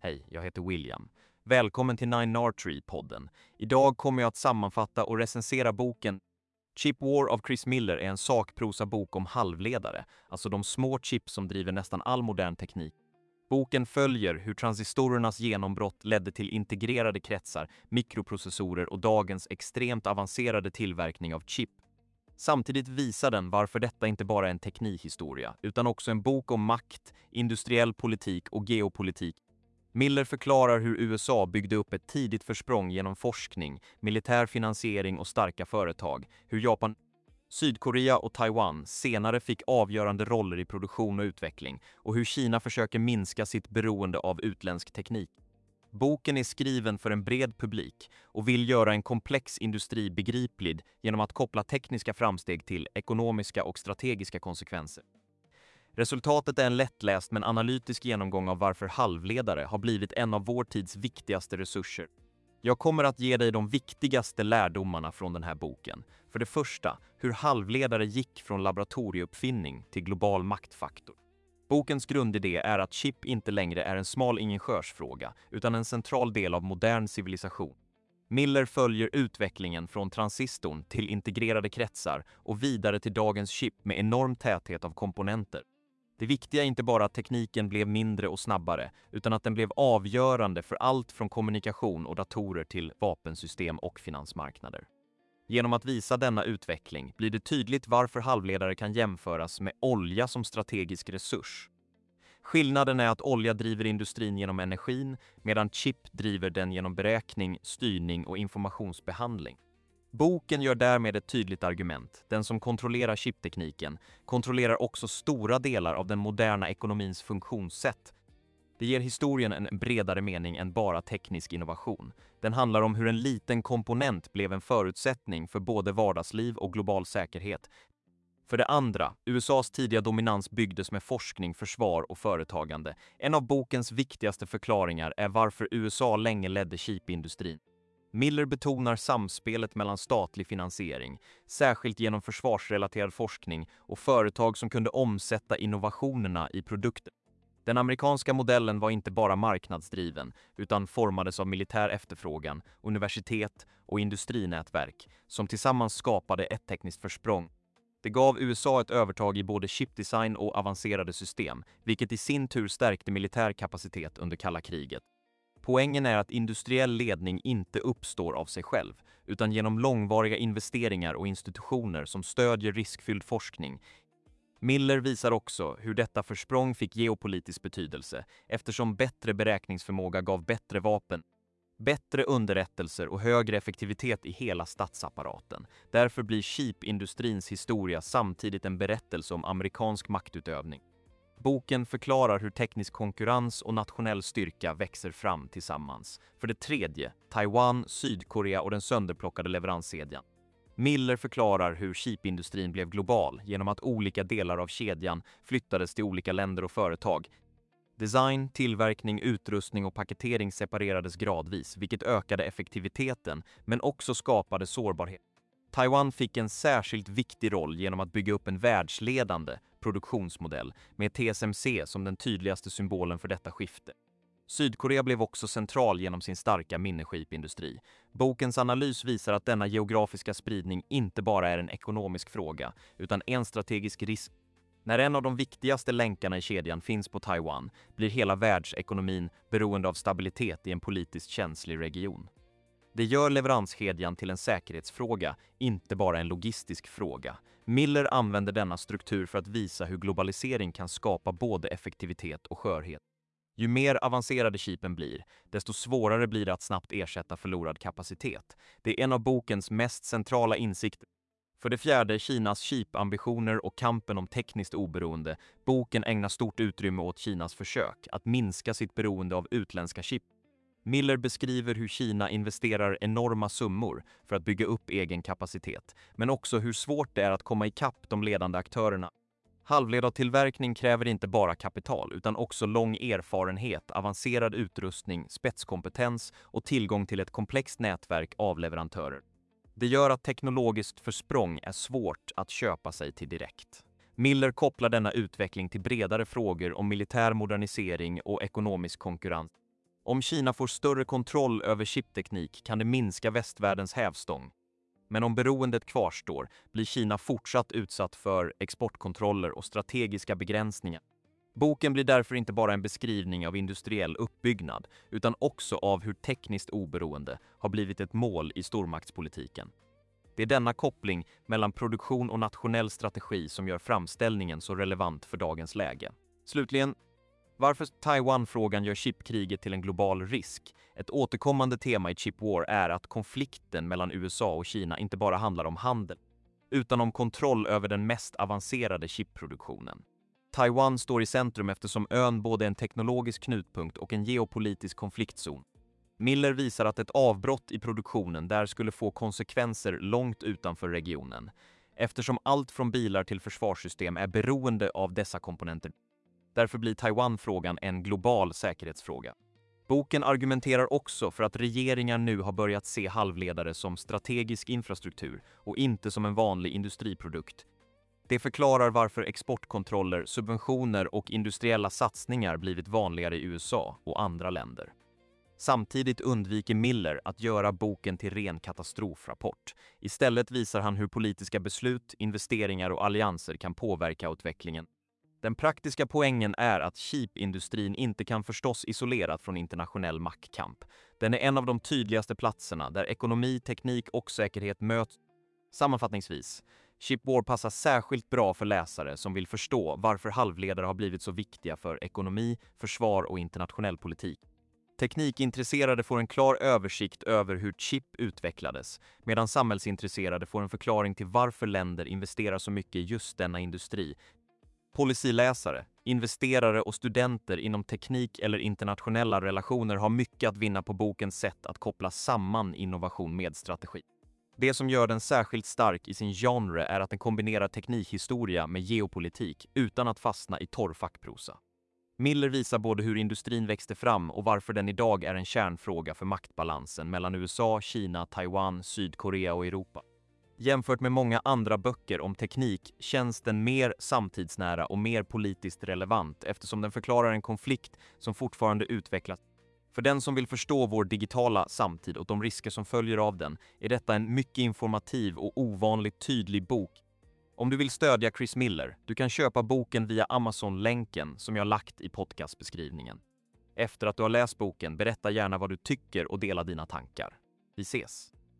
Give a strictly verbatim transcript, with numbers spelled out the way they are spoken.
Hej, jag heter William. Välkommen till Nine R Tree-podden. Idag kommer jag att sammanfatta och recensera boken Chip War av Chris Miller är en sakprosa-bok om halvledare, alltså de små chips som driver nästan all modern teknik. Boken följer hur transistorernas genombrott ledde till integrerade kretsar, mikroprocessorer och dagens extremt avancerade tillverkning av chip. Samtidigt visar den varför detta inte bara är en teknikhistoria, utan också en bok om makt, industriell politik och geopolitik. Miller förklarar hur U S A byggde upp ett tidigt försprång genom forskning, militär finansiering och starka företag, hur Japan, Sydkorea och Taiwan senare fick avgörande roller i produktion och utveckling och hur Kina försöker minska sitt beroende av utländsk teknik. Boken är skriven för en bred publik och vill göra en komplex industri begriplig genom att koppla tekniska framsteg till ekonomiska och strategiska konsekvenser. Resultatet är en lättläst men analytisk genomgång av varför halvledare har blivit en av vår tids viktigaste resurser. Jag kommer att ge dig de viktigaste lärdomarna från den här boken. För det första, hur halvledare gick från laboratorieuppfinning till global maktfaktor. Bokens grundidé är att chip inte längre är en smal ingenjörsfråga utan en central del av modern civilisation. Miller följer utvecklingen från transistorn till integrerade kretsar och vidare till dagens chip med enorm täthet av komponenter. Det viktiga är inte bara att tekniken blev mindre och snabbare, utan att den blev avgörande för allt från kommunikation och datorer till vapensystem och finansmarknader. Genom att visa denna utveckling blir det tydligt varför halvledare kan jämföras med olja som strategisk resurs. Skillnaden är att olja driver industrin genom energin, medan chip driver den genom beräkning, styrning och informationsbehandling. Boken gör därmed ett tydligt argument. Den som kontrollerar chiptekniken kontrollerar också stora delar av den moderna ekonomins funktionssätt. Det ger historien en bredare mening än bara teknisk innovation. Den handlar om hur en liten komponent blev en förutsättning för både vardagsliv och global säkerhet. För det andra, U S A:s tidiga dominans byggdes med forskning, försvar och företagande. En av bokens viktigaste förklaringar är varför U S A länge ledde chipindustrin. Miller betonar samspelet mellan statlig finansiering, särskilt genom försvarsrelaterad forskning och företag som kunde omsätta innovationerna i produkter. Den amerikanska modellen var inte bara marknadsdriven utan formades av militär efterfrågan, universitet och industrinätverk som tillsammans skapade ett tekniskt försprång. Det gav U S A ett övertag i både chipdesign och avancerade system, vilket i sin tur stärkte militär kapacitet under kalla kriget. Poängen är att industriell ledning inte uppstår av sig själv, utan genom långvariga investeringar och institutioner som stödjer riskfylld forskning. Miller visar också hur detta försprång fick geopolitisk betydelse, eftersom bättre beräkningsförmåga gav bättre vapen, bättre underrättelser och högre effektivitet i hela statsapparaten. Därför blir chipindustrins historia samtidigt en berättelse om amerikansk maktutövning. Boken förklarar hur teknisk konkurrens och nationell styrka växer fram tillsammans. För det tredje, Taiwan, Sydkorea och den sönderplockade leveranskedjan. Miller förklarar hur chipindustrin blev global genom att olika delar av kedjan flyttades till olika länder och företag. Design, tillverkning, utrustning och paketering separerades gradvis, vilket ökade effektiviteten men också skapade sårbarhet. Taiwan fick en särskilt viktig roll genom att bygga upp en världsledande produktionsmodell med T S M C som den tydligaste symbolen för detta skifte. Sydkorea blev också central genom sin starka minnechipindustri. Bokens analys visar att denna geografiska spridning inte bara är en ekonomisk fråga utan en strategisk risk. När en av de viktigaste länkarna i kedjan finns på Taiwan blir hela världsekonomin beroende av stabilitet i en politiskt känslig region. Det gör leveranskedjan till en säkerhetsfråga, inte bara en logistisk fråga. Miller använder denna struktur för att visa hur globalisering kan skapa både effektivitet och skörhet. Ju mer avancerade chipen blir, desto svårare blir det att snabbt ersätta förlorad kapacitet. Det är en av bokens mest centrala insikter. För det fjärde, Kinas chipambitioner och kampen om tekniskt oberoende. Boken ägnar stort utrymme åt Kinas försök att minska sitt beroende av utländska chip. Miller beskriver hur Kina investerar enorma summor för att bygga upp egen kapacitet, men också hur svårt det är att komma ikapp de ledande aktörerna. Halvledartillverkning kräver inte bara kapital utan också lång erfarenhet, avancerad utrustning, spetskompetens och tillgång till ett komplext nätverk av leverantörer. Det gör att teknologiskt försprång är svårt att köpa sig till direkt. Miller kopplar denna utveckling till bredare frågor om militär modernisering och ekonomisk konkurrens. Om Kina får större kontroll över chipteknik kan det minska västvärldens hävstång. Men om beroendet kvarstår blir Kina fortsatt utsatt för exportkontroller och strategiska begränsningar. Boken blir därför inte bara en beskrivning av industriell uppbyggnad utan också av hur tekniskt oberoende har blivit ett mål i stormaktspolitiken. Det är denna koppling mellan produktion och nationell strategi som gör framställningen så relevant för dagens läge. Slutligen, varför Taiwan-frågan gör chipkriget till en global risk? Ett återkommande tema i Chip War är att konflikten mellan U S A och Kina inte bara handlar om handel, utan om kontroll över den mest avancerade chipproduktionen. Taiwan står i centrum eftersom ön både är en teknologisk knutpunkt och en geopolitisk konfliktzon. Miller visar att ett avbrott i produktionen där skulle få konsekvenser långt utanför regionen, eftersom allt från bilar till försvarssystem är beroende av dessa komponenter. Därför blir Taiwan-frågan en global säkerhetsfråga. Boken argumenterar också för att regeringar nu har börjat se halvledare som strategisk infrastruktur och inte som en vanlig industriprodukt. Det förklarar varför exportkontroller, subventioner och industriella satsningar blivit vanligare i U S A och andra länder. Samtidigt undviker Miller att göra boken till ren katastrofrapport. Istället visar han hur politiska beslut, investeringar och allianser kan påverka utvecklingen. Den praktiska poängen är att chipindustrin inte kan förstås isolerat från internationell maktkamp. Den är en av de tydligaste platserna där ekonomi, teknik och säkerhet möts. Sammanfattningsvis, Chip War passar särskilt bra för läsare som vill förstå varför halvledare har blivit så viktiga för ekonomi, försvar och internationell politik. Teknikintresserade får en klar översikt över hur chip utvecklades, medan samhällsintresserade får en förklaring till varför länder investerar så mycket i just denna industri. Policyläsare, investerare och studenter inom teknik eller internationella relationer har mycket att vinna på bokens sätt att koppla samman innovation med strategi. Det som gör den särskilt stark i sin genre är att den kombinerar teknikhistoria med geopolitik utan att fastna i torr fackprosa. Miller visar både hur industrin växte fram och varför den idag är en kärnfråga för maktbalansen mellan U S A, Kina, Taiwan, Sydkorea och Europa. Jämfört med många andra böcker om teknik känns den mer samtidsnära och mer politiskt relevant eftersom den förklarar en konflikt som fortfarande utvecklas. För den som vill förstå vår digitala samtid och de risker som följer av den är detta en mycket informativ och ovanligt tydlig bok. Om du vill stödja Chris Miller, du kan köpa boken via Amazon-länken som jag lagt i podcastbeskrivningen. Efter att du har läst boken, berätta gärna vad du tycker och dela dina tankar. Vi ses!